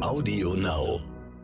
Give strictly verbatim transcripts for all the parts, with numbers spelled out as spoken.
Audio Now.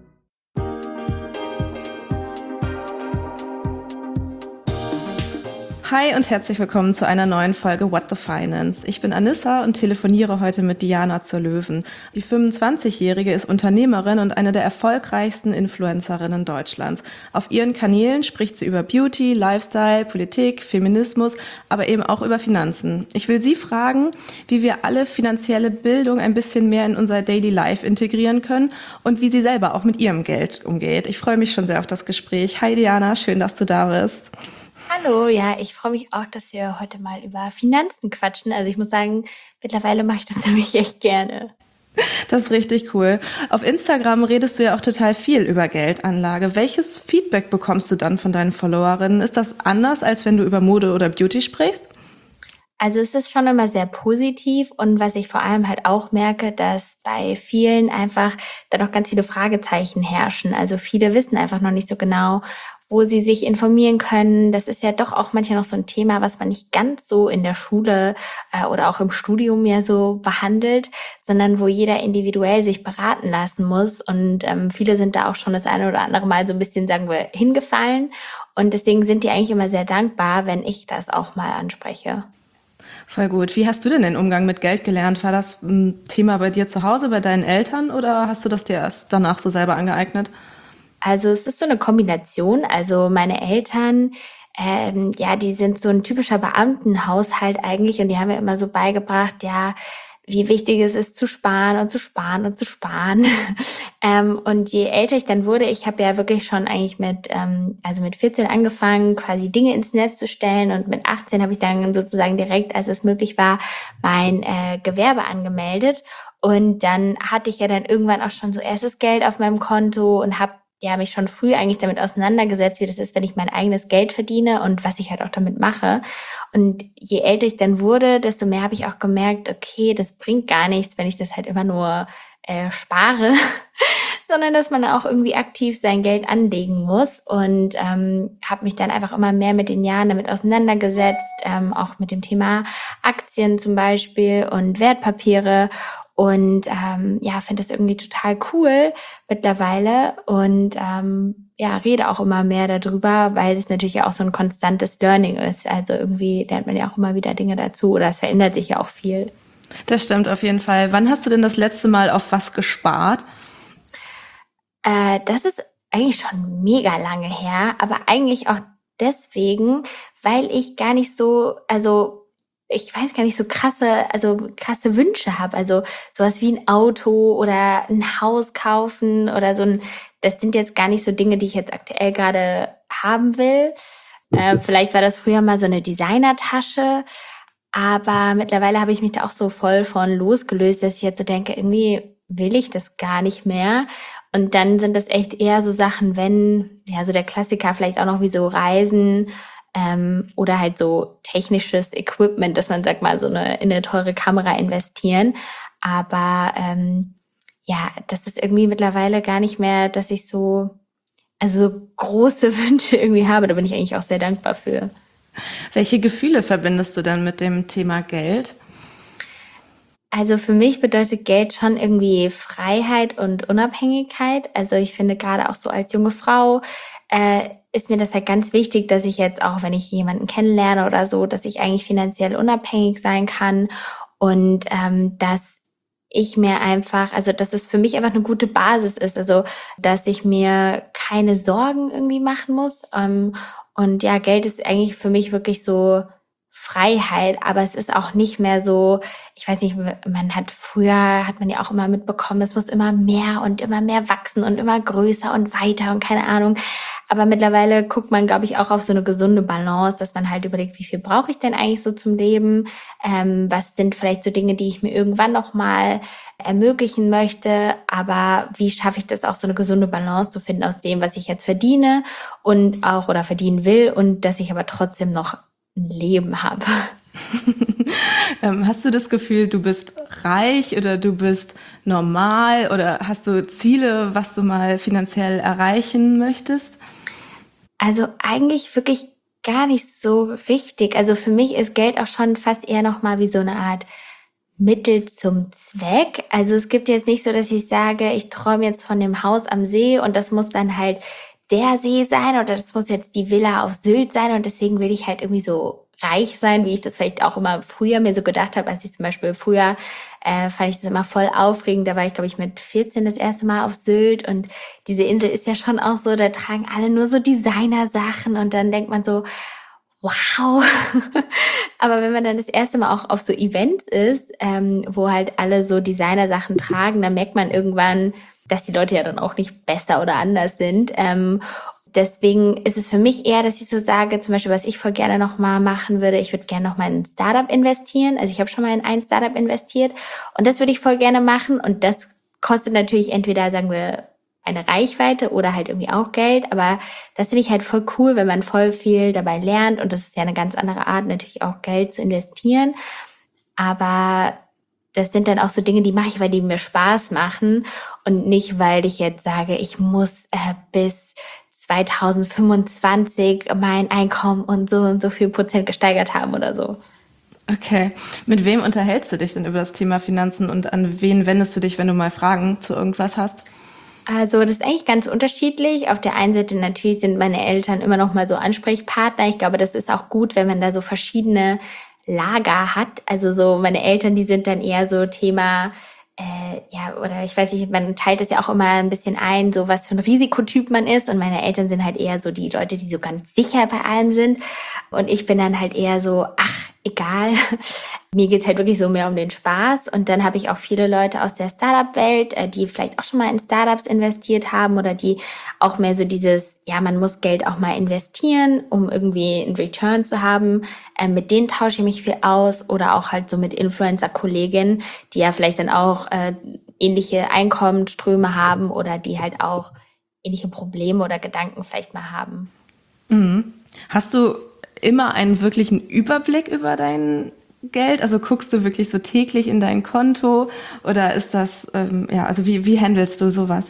Hi und herzlich willkommen zu einer neuen Folge What the Finance. Ich bin Anissa und telefoniere heute mit Diana zur Löwen. Die fünfundzwanzigjährige ist Unternehmerin und eine der erfolgreichsten Influencerinnen Deutschlands. Auf ihren Kanälen spricht sie über Beauty, Lifestyle, Politik, Feminismus, aber eben auch über Finanzen. Ich will sie fragen, wie wir alle finanzielle Bildung ein bisschen mehr in unser Daily Life integrieren können und wie sie selber auch mit ihrem Geld umgeht. Ich freue mich schon sehr auf das Gespräch. Hi Diana, schön, dass du da bist. Hallo, ja, ich freue mich auch, dass wir heute mal über Finanzen quatschen. Also ich muss sagen, mittlerweile mache ich das nämlich echt gerne. Das ist richtig cool. Auf Instagram redest du ja auch total viel über Geldanlage. Welches Feedback bekommst du dann von deinen Followerinnen? Ist das anders, als wenn du über Mode oder Beauty sprichst? Also es ist schon immer sehr positiv und was ich vor allem halt auch merke, dass bei vielen einfach da noch ganz viele Fragezeichen herrschen. Also viele wissen einfach noch nicht so genau, wo sie sich informieren können. Das ist ja doch auch manchmal noch so ein Thema, was man nicht ganz so in der Schule äh, oder auch im Studium ja so behandelt, sondern wo jeder individuell sich beraten lassen muss. Und ähm, viele sind da auch schon das eine oder andere Mal so ein bisschen, sagen wir, hingefallen. Und deswegen sind die eigentlich immer sehr dankbar, wenn ich das auch mal anspreche. Voll gut. Wie hast du denn den Umgang mit Geld gelernt? War das ein Thema bei dir zu Hause, bei deinen Eltern oder hast du das dir erst danach so selber angeeignet? Also es ist so eine Kombination. Also meine Eltern, ähm, ja, die sind so ein typischer Beamtenhaushalt eigentlich und die haben mir immer so beigebracht, ja, wie wichtig es ist zu sparen und zu sparen und zu sparen. ähm, und je älter ich dann wurde, ich habe ja wirklich schon eigentlich mit, ähm, also mit vierzehn angefangen, quasi Dinge ins Netz zu stellen und mit achtzehn habe ich dann sozusagen direkt, als es möglich war, mein äh, Gewerbe angemeldet. Und dann hatte ich ja dann irgendwann auch schon so erstes Geld auf meinem Konto und habe ja mich schon früh eigentlich damit auseinandergesetzt, wie das ist, wenn ich mein eigenes Geld verdiene und was ich halt auch damit mache. Und je älter ich dann wurde, desto mehr habe ich auch gemerkt, okay, das bringt gar nichts, wenn ich das halt immer nur äh, spare, sondern dass man auch irgendwie aktiv sein Geld anlegen muss und ähm, habe mich dann einfach immer mehr mit den Jahren damit auseinandergesetzt, ähm, auch mit dem Thema Aktien zum Beispiel und Wertpapiere. Und ähm, ja, finde das irgendwie total cool mittlerweile und ähm, ja, rede auch immer mehr darüber, weil es natürlich ja auch so ein konstantes Learning ist. Also irgendwie lernt man ja auch immer wieder Dinge dazu oder es verändert sich ja auch viel. Das stimmt auf jeden Fall. Wann hast du denn das letzte Mal auf was gespart? Äh, das ist eigentlich schon mega lange her, aber eigentlich auch deswegen, weil ich gar nicht so, also ich weiß gar nicht, so krasse, also krasse Wünsche habe. Also sowas wie ein Auto oder ein Haus kaufen oder so ein, das sind jetzt gar nicht so Dinge, die ich jetzt aktuell gerade haben will. Äh, vielleicht war das früher mal so eine Designertasche, aber mittlerweile habe ich mich da auch so voll von losgelöst, dass ich jetzt so denke, irgendwie will ich das gar nicht mehr. Und dann sind das echt eher so Sachen, wenn, ja, so der Klassiker vielleicht auch noch wie so Reisen, Ähm, oder halt so technisches Equipment, dass man sagt mal so eine in eine teure Kamera investieren. Aber ähm, ja, das ist irgendwie mittlerweile gar nicht mehr, dass ich so also so große Wünsche irgendwie habe. Da bin ich eigentlich auch sehr dankbar für. Welche Gefühle verbindest du denn mit dem Thema Geld? Also für mich bedeutet Geld schon irgendwie Freiheit und Unabhängigkeit. Also ich finde gerade auch so als junge Frau äh, ist mir das halt ganz wichtig, dass ich jetzt auch, wenn ich jemanden kennenlerne oder so, dass ich eigentlich finanziell unabhängig sein kann und ähm, dass ich mir einfach, also dass es für mich einfach eine gute Basis ist, also dass ich mir keine Sorgen irgendwie machen muss. Ähm, und ja, Geld ist eigentlich für mich wirklich so Freiheit, aber es ist auch nicht mehr so, ich weiß nicht, man hat früher, hat man ja auch immer mitbekommen, es muss immer mehr und immer mehr wachsen und immer größer und weiter und keine Ahnung. Aber mittlerweile guckt man, glaube ich, auch auf so eine gesunde Balance, dass man halt überlegt, wie viel brauche ich denn eigentlich so zum Leben? Ähm, was sind vielleicht so Dinge, die ich mir irgendwann noch mal ermöglichen möchte? Aber wie schaffe ich das auch, so eine gesunde Balance zu finden aus dem, was ich jetzt verdiene und auch oder verdienen will und dass ich aber trotzdem noch ein Leben habe. ähm, hast du das Gefühl, du bist reich oder du bist normal oder hast du Ziele, was du mal finanziell erreichen möchtest? Also eigentlich wirklich gar nicht so richtig. Also für mich ist Geld auch schon fast eher nochmal wie so eine Art Mittel zum Zweck. Also es gibt jetzt nicht so, dass ich sage, ich träume jetzt von dem Haus am See und das muss dann halt der See sein oder das muss jetzt die Villa auf Sylt sein und deswegen will ich halt irgendwie so reich sein, wie ich das vielleicht auch immer früher mir so gedacht habe, als ich zum Beispiel früher äh, fand ich das immer voll aufregend. Da war ich, glaube ich, mit vierzehn das erste Mal auf Sylt und diese Insel ist ja schon auch so, da tragen alle nur so Designersachen und dann denkt man so, wow. Aber wenn man dann das erste Mal auch auf so Events ist, ähm, wo halt alle so Designersachen tragen, dann merkt man irgendwann, dass die Leute ja dann auch nicht besser oder anders sind. Ähm, deswegen ist es für mich eher, dass ich so sage, zum Beispiel, was ich voll gerne nochmal machen würde, ich würde gerne nochmal in ein Startup investieren. Also ich habe schon mal in ein Startup investiert und das würde ich voll gerne machen und das kostet natürlich entweder, sagen wir, eine Reichweite oder halt irgendwie auch Geld, aber das finde ich halt voll cool, wenn man voll viel dabei lernt und das ist ja eine ganz andere Art, natürlich auch Geld zu investieren, aber das sind dann auch so Dinge, die mache ich, weil die mir Spaß machen und nicht, weil ich jetzt sage, ich muss äh, bis zwanzig fünfundzwanzig mein Einkommen und so und so viel Prozent gesteigert haben oder so. Okay. Mit wem unterhältst du dich denn über das Thema Finanzen und an wen wendest du dich, wenn du mal Fragen zu irgendwas hast? Also das ist eigentlich ganz unterschiedlich. Auf der einen Seite natürlich sind meine Eltern immer noch mal so Ansprechpartner. Ich glaube, das ist auch gut, wenn man da so verschiedene Lager hat. Also so meine Eltern, die sind dann eher so Thema, äh, ja, oder ich weiß nicht, man teilt es ja auch immer ein bisschen ein, so was für ein Risikotyp man ist. Und meine Eltern sind halt eher so die Leute, die so ganz sicher bei allem sind. Und ich bin dann halt eher so, ach, egal. Mir geht's halt wirklich so mehr um den Spaß. Und dann habe ich auch viele Leute aus der Startup-Welt, die vielleicht auch schon mal in Startups investiert haben oder die auch mehr so dieses, ja, man muss Geld auch mal investieren, um irgendwie einen Return zu haben. Ähm, mit denen tausche ich mich viel aus oder auch halt so mit Influencer-Kolleginnen, die ja vielleicht dann auch äh, ähnliche Einkommensströme haben oder die halt auch ähnliche Probleme oder Gedanken vielleicht mal haben. Mhm. Hast du immer einen wirklichen Überblick über dein Geld? Also guckst du wirklich so täglich in dein Konto oder ist das, ähm, ja, also wie, wie handelst du sowas?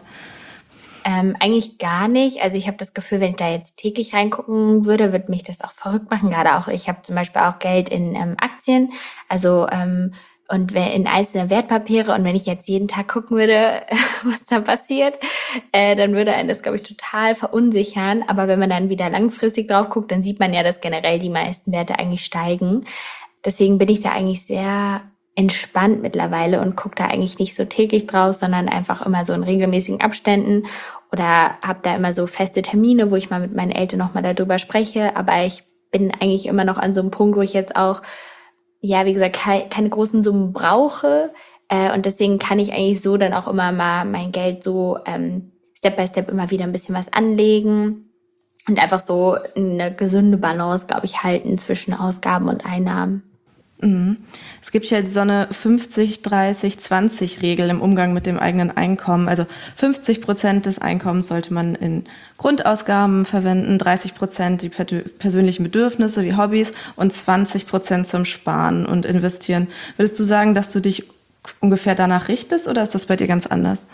Ähm, eigentlich gar nicht. Also ich habe das Gefühl, wenn ich da jetzt täglich reingucken würde, würde mich das auch verrückt machen. Gerade auch, ich habe zum Beispiel auch Geld in ähm, Aktien, also ähm, und in einzelne Wertpapiere. Und wenn ich jetzt jeden Tag gucken würde, was da passiert, äh, dann würde einen das, glaube ich, total verunsichern. Aber wenn man dann wieder langfristig drauf guckt, dann sieht man ja, dass generell die meisten Werte eigentlich steigen. Deswegen bin ich da eigentlich sehr entspannt mittlerweile und gucke da eigentlich nicht so täglich drauf, sondern einfach immer so in regelmäßigen Abständen oder habe da immer so feste Termine, wo ich mal mit meinen Eltern nochmal darüber spreche. Aber ich bin eigentlich immer noch an so einem Punkt, wo ich jetzt auch, ja, wie gesagt, keine, keine großen Summen brauche. Äh, und deswegen kann ich eigentlich so dann auch immer mal mein Geld so ähm, Step by Step immer wieder ein bisschen was anlegen und einfach so eine gesunde Balance, glaube ich, halten zwischen Ausgaben und Einnahmen. Mhm. Es gibt ja so eine fünfzig dreißig zwanzig Regel im Umgang mit dem eigenen Einkommen. Also fünfzig Prozent des Einkommens sollte man in Grundausgaben verwenden, dreißig Prozent die persönlichen Bedürfnisse wie Hobbys und zwanzig Prozent zum Sparen und Investieren. Würdest du sagen, dass du dich ungefähr danach richtest oder ist das bei dir ganz anders?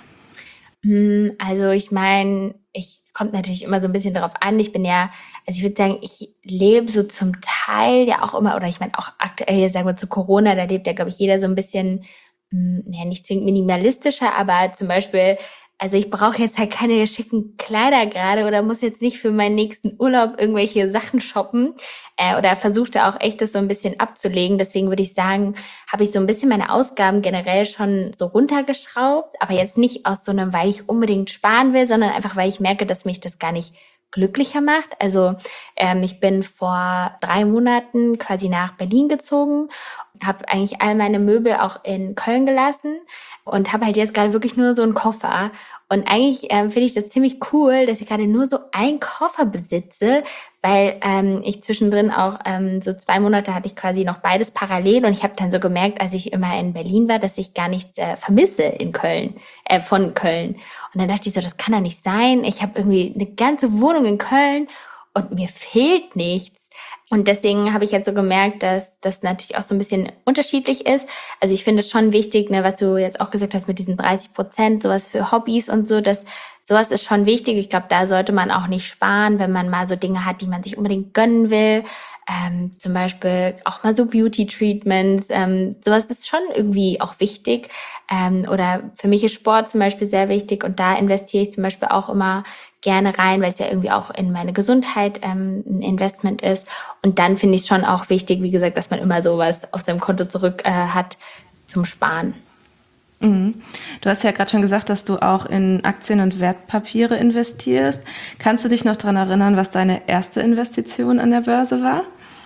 Also ich meine, ich kommt natürlich immer so ein bisschen darauf an. Ich bin ja, also ich würde sagen, ich lebe so zum Teil ja auch immer, oder ich meine auch aktuell, jetzt sagen wir zu Corona, da lebt ja, glaube ich, jeder so ein bisschen, mh, ja nicht zwingend minimalistischer, aber zum Beispiel, also ich brauche jetzt halt keine schicken Kleider gerade oder muss jetzt nicht für meinen nächsten Urlaub irgendwelche Sachen shoppen äh, oder versuchte auch echt das so ein bisschen abzulegen. Deswegen würde ich sagen, habe ich so ein bisschen meine Ausgaben generell schon so runtergeschraubt, aber jetzt nicht aus so einem, weil ich unbedingt sparen will, sondern einfach, weil ich merke, dass mich das gar nicht glücklicher macht. Also ähm, ich bin vor drei Monaten quasi nach Berlin gezogen, habe eigentlich all meine Möbel auch in Köln gelassen und habe halt jetzt gerade wirklich nur so einen Koffer. Und eigentlich ähm, finde ich das ziemlich cool, dass ich gerade nur so einen Koffer besitze, weil ähm, ich zwischendrin auch ähm, so zwei Monate hatte ich quasi noch beides parallel und ich habe dann so gemerkt, als ich immer in Berlin war, dass ich gar nichts äh, vermisse in Köln, äh, von Köln. Und dann dachte ich so, das kann doch nicht sein. Ich habe irgendwie eine ganze Wohnung in Köln und mir fehlt nichts. Und deswegen habe ich jetzt so gemerkt, dass das natürlich auch so ein bisschen unterschiedlich ist. Also ich finde es schon wichtig, ne, was du jetzt auch gesagt hast mit diesen dreißig Prozent, sowas für Hobbys und so, dass sowas ist schon wichtig. Ich glaube, da sollte man auch nicht sparen, wenn man mal so Dinge hat, die man sich unbedingt gönnen will. Ähm, zum Beispiel auch mal so Beauty-Treatments. Ähm, sowas ist schon irgendwie auch wichtig. Ähm, oder für mich ist Sport zum Beispiel sehr wichtig und da investiere ich zum Beispiel auch immer gerne rein, weil es ja irgendwie auch in meine Gesundheit ähm, ein Investment ist. Und dann finde ich es schon auch wichtig, wie gesagt, dass man immer sowas auf seinem Konto zurück äh, hat zum Sparen. Mhm. Du hast ja gerade schon gesagt, dass du auch in Aktien und Wertpapiere investierst. Kannst du dich noch daran erinnern, was deine erste Investition an der Börse war?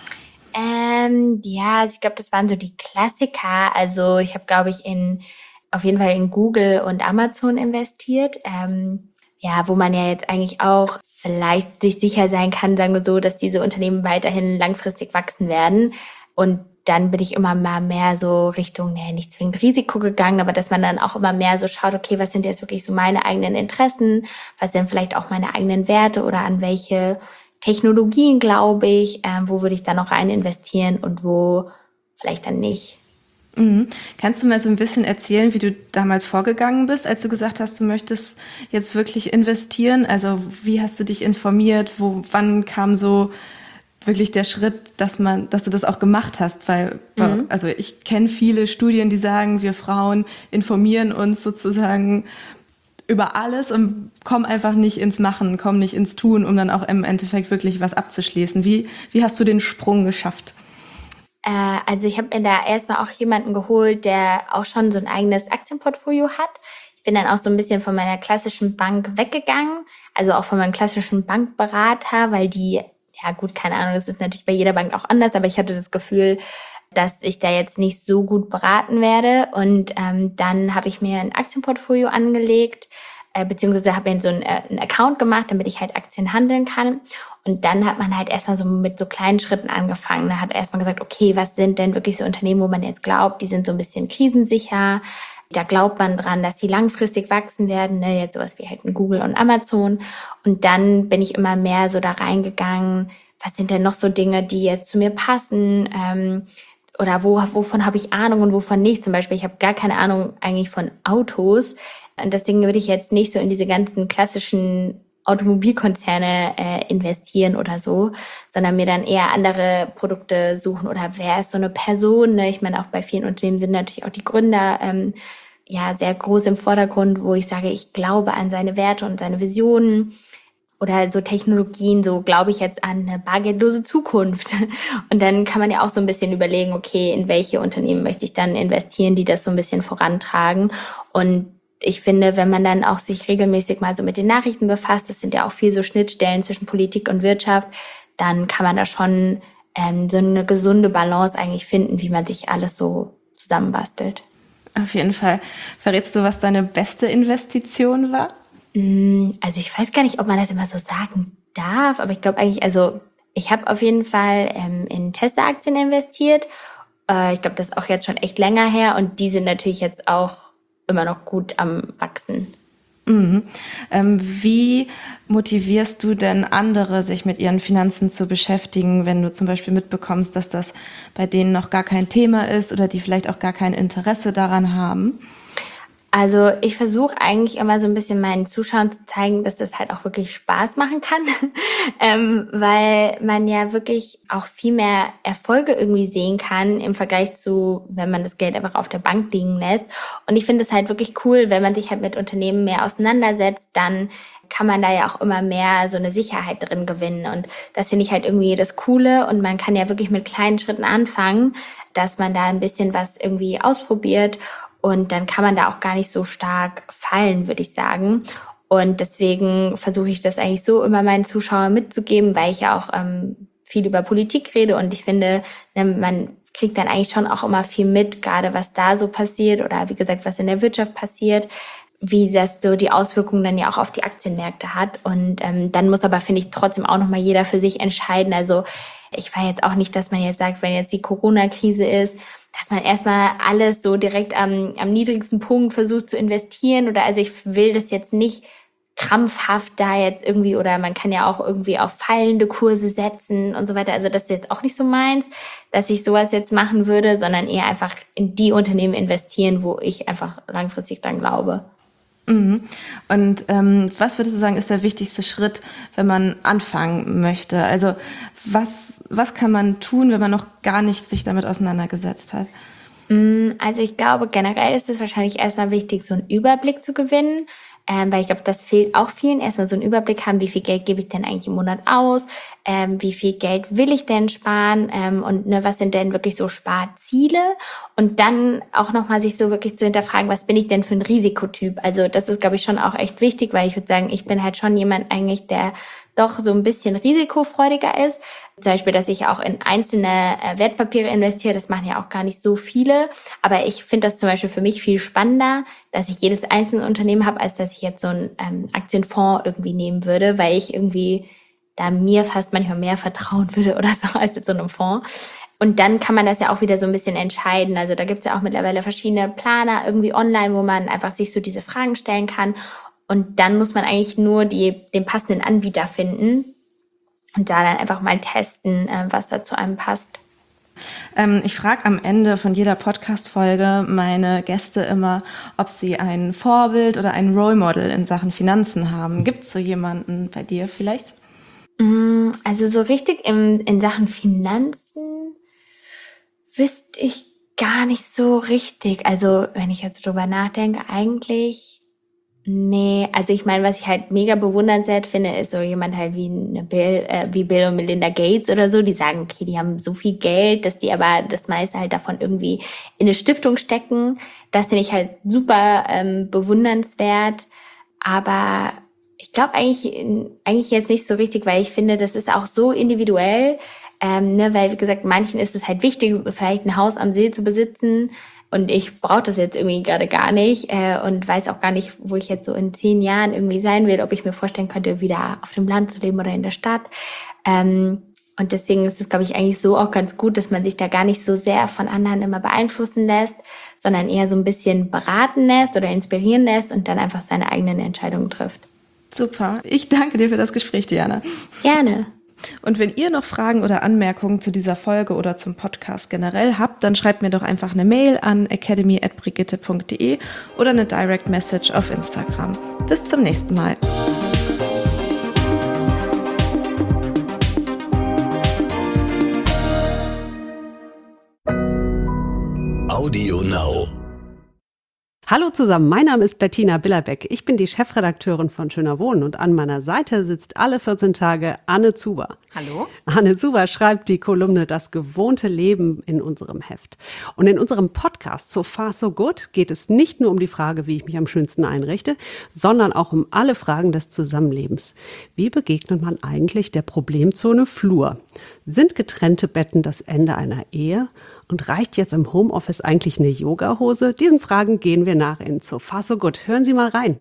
Ähm, ja, also ich glaube, das waren so die Klassiker. Also ich habe, glaube ich, in auf jeden Fall in Google und Amazon investiert. Ähm, ja, wo man ja jetzt eigentlich auch vielleicht sich sicher sein kann, sagen wir so, dass diese Unternehmen weiterhin langfristig wachsen werden. Und dann bin ich immer mal mehr so Richtung, nee, nicht zwingend Risiko gegangen, aber dass man dann auch immer mehr so schaut, okay, was sind jetzt wirklich so meine eigenen Interessen, was sind vielleicht auch meine eigenen Werte oder an welche Technologien glaube ich, ähm, wo würde ich dann noch rein investieren und wo vielleicht dann nicht. Mhm. Kannst du mir so ein bisschen erzählen, wie du damals vorgegangen bist, als du gesagt hast, du möchtest jetzt wirklich investieren? Also wie hast du dich informiert? Wo, wann kam so wirklich der Schritt, dass man, dass du das auch gemacht hast? Weil, Mhm. also ich kenne viele Studien, die sagen, wir Frauen informieren uns sozusagen über alles und kommen einfach nicht ins Machen, kommen nicht ins Tun, um dann auch im Endeffekt wirklich was abzuschließen. Wie, wie hast du den Sprung geschafft? Äh, also ich habe mir da erstmal auch jemanden geholt, der auch schon so ein eigenes Aktienportfolio hat. Ich bin dann auch so ein bisschen von meiner klassischen Bank weggegangen, also auch von meinem klassischen Bankberater, weil die, ja gut, keine Ahnung, das ist natürlich bei jeder Bank auch anders, aber ich hatte das Gefühl, dass ich da jetzt nicht so gut beraten werde. Und ähm, dann habe ich mir ein Aktienportfolio angelegt, äh, beziehungsweise habe mir so einen, äh, einen Account gemacht, damit ich halt Aktien handeln kann. Und dann hat man halt erstmal so mit so kleinen Schritten angefangen. Da hat erstmal gesagt, okay, was sind denn wirklich so Unternehmen, wo man jetzt glaubt, die sind so ein bisschen krisensicher. Da glaubt man dran, dass die langfristig wachsen werden, ne? Jetzt sowas wie halt ein Google und Amazon. Und dann bin ich immer mehr so da reingegangen, was sind denn noch so Dinge, die jetzt zu mir passen? Ähm, oder wo, wovon habe ich Ahnung und wovon nicht? Zum Beispiel, ich habe gar keine Ahnung eigentlich von Autos. Und deswegen würde ich jetzt nicht so in diese ganzen klassischen Automobilkonzerne äh, investieren oder so, sondern mir dann eher andere Produkte suchen oder wer ist so eine Person, ne? Ich meine, auch bei vielen Unternehmen sind natürlich auch die Gründer ähm, ja sehr groß im Vordergrund, wo ich sage, ich glaube an seine Werte und seine Visionen oder so Technologien, so glaube ich jetzt an eine bargeldlose Zukunft. Und dann kann man ja auch so ein bisschen überlegen, okay, in welche Unternehmen möchte ich dann investieren, die das so ein bisschen vorantragen. Und ich finde, wenn man dann auch sich regelmäßig mal so mit den Nachrichten befasst, das sind ja auch viel so Schnittstellen zwischen Politik und Wirtschaft, dann kann man da schon ähm, so eine gesunde Balance eigentlich finden, wie man sich alles so zusammenbastelt. Auf jeden Fall. Verrätst du, was deine beste Investition war? Also ich weiß gar nicht, ob man das immer so sagen darf, aber ich glaube eigentlich, also ich habe auf jeden Fall ähm, in Tesla-Aktien investiert. Äh, ich glaube, das ist auch jetzt schon echt länger her und die sind natürlich jetzt auch immer noch gut am Wachsen. Mhm. Ähm, wie motivierst du denn andere, sich mit ihren Finanzen zu beschäftigen, wenn du zum Beispiel mitbekommst, dass das bei denen noch gar kein Thema ist oder die vielleicht auch gar kein Interesse daran haben? Also ich versuche eigentlich immer so ein bisschen meinen Zuschauern zu zeigen, dass das halt auch wirklich Spaß machen kann, ähm, weil man ja wirklich auch viel mehr Erfolge irgendwie sehen kann im Vergleich zu, wenn man das Geld einfach auf der Bank liegen lässt. Und ich finde es halt wirklich cool, wenn man sich halt mit Unternehmen mehr auseinandersetzt, dann kann man da ja auch immer mehr so eine Sicherheit drin gewinnen. Und das finde ich halt irgendwie das Coole. Und man kann ja wirklich mit kleinen Schritten anfangen, dass man da ein bisschen was irgendwie ausprobiert. Und dann kann man da auch gar nicht so stark fallen, würde ich sagen. Und deswegen versuche ich das eigentlich so immer meinen Zuschauern mitzugeben, weil ich ja auch ähm, viel über Politik rede. Und ich finde, ne, man kriegt dann eigentlich schon auch immer viel mit, gerade was da so passiert oder wie gesagt, was in der Wirtschaft passiert, wie das so die Auswirkungen dann ja auch auf die Aktienmärkte hat. Und ähm, dann muss aber, finde ich, trotzdem auch nochmal jeder für sich entscheiden. Also ich war jetzt auch nicht, dass man jetzt sagt, wenn jetzt die Corona-Krise ist, dass man erstmal alles so direkt am, am niedrigsten Punkt versucht zu investieren oder also ich will das jetzt nicht krampfhaft da jetzt irgendwie oder man kann ja auch irgendwie auf fallende Kurse setzen und so weiter. Also das ist jetzt auch nicht so meins, dass ich sowas jetzt machen würde, sondern eher einfach in die Unternehmen investieren, wo ich einfach langfristig dran glaube. Mhm. Und ähm, was würdest du sagen, ist der wichtigste Schritt, wenn man anfangen möchte? Also was, was kann man tun, wenn man noch gar nicht sich damit auseinandergesetzt hat? Also ich glaube, generell ist es wahrscheinlich erstmal wichtig, so einen Überblick zu gewinnen, ähm, weil ich glaube, das fehlt auch vielen. Erstmal so einen Überblick haben, wie viel Geld gebe ich denn eigentlich im Monat aus, ähm, wie viel Geld will ich denn sparen ähm, und ne, was sind denn wirklich so Sparziele? Und dann auch nochmal sich so wirklich zu hinterfragen, was bin ich denn für ein Risikotyp? Also das ist, glaube ich, schon auch echt wichtig, weil ich würde sagen, ich bin halt schon jemand eigentlich, der doch so ein bisschen risikofreudiger ist. Zum Beispiel, dass ich auch in einzelne äh, Wertpapiere investiere, das machen ja auch gar nicht so viele. Aber ich finde das zum Beispiel für mich viel spannender, dass ich jedes einzelne Unternehmen habe, als dass ich jetzt so einen ähm, Aktienfonds irgendwie nehmen würde, weil ich irgendwie da mir fast manchmal mehr vertrauen würde oder so als jetzt so einem Fonds. Und dann kann man das ja auch wieder so ein bisschen entscheiden. Also da gibt's ja auch mittlerweile verschiedene Planer irgendwie online, wo man einfach sich so diese Fragen stellen kann. Und dann muss man eigentlich nur die, den passenden Anbieter finden und da dann einfach mal testen, äh, was da zu einem passt. Ähm, ich frage am Ende von jeder Podcast-Folge meine Gäste immer, ob sie ein Vorbild oder ein Role Model in Sachen Finanzen haben. Gibt es so jemanden bei dir vielleicht? Also so richtig im, in Sachen Finanzen wüsste ich gar nicht so richtig. Also wenn ich jetzt drüber nachdenke, eigentlich... Nee, also ich meine, was ich halt mega bewundernswert finde, ist so jemand halt wie eine Bill, äh, wie Bill und Melinda Gates oder so, die sagen, okay, die haben so viel Geld, dass die aber das meiste halt davon irgendwie in eine Stiftung stecken. Das finde ich halt super ähm, bewundernswert. Aber ich glaube eigentlich eigentlich jetzt nicht so richtig, weil ich finde, das ist auch so individuell, ähm, ne, weil wie gesagt, manchen ist es halt wichtig, vielleicht ein Haus am See zu besitzen. Und ich brauche das jetzt irgendwie gerade gar nicht äh, und weiß auch gar nicht, wo ich jetzt so in zehn Jahren irgendwie sein will, ob ich mir vorstellen könnte, wieder auf dem Land zu leben oder in der Stadt. Ähm, und deswegen ist es, glaube ich, eigentlich so auch ganz gut, dass man sich da gar nicht so sehr von anderen immer beeinflussen lässt, sondern eher so ein bisschen beraten lässt oder inspirieren lässt und dann einfach seine eigenen Entscheidungen trifft. Super. Ich danke dir für das Gespräch, Diana. Gerne. Und wenn ihr noch Fragen oder Anmerkungen zu dieser Folge oder zum Podcast generell habt, dann schreibt mir doch einfach eine Mail an academy at brigitte punkt de oder eine Direct Message auf Instagram. Bis zum nächsten Mal. Audio Now. Hallo zusammen, mein Name ist Bettina Billerbeck. Ich bin die Chefredakteurin von Schöner Wohnen und an meiner Seite sitzt alle vierzehn Tage Anne Zuber. Hallo. Anne Zuber schreibt die Kolumne Das gewohnte Leben in unserem Heft. Und in unserem Podcast So Far So Good geht es nicht nur um die Frage, wie ich mich am schönsten einrichte, sondern auch um alle Fragen des Zusammenlebens. Wie begegnet man eigentlich der Problemzone Flur? Sind getrennte Betten das Ende einer Ehe? Und reicht jetzt im Homeoffice eigentlich eine Yogahose? Diesen Fragen gehen wir nach in So Far So Good. Hören Sie mal rein.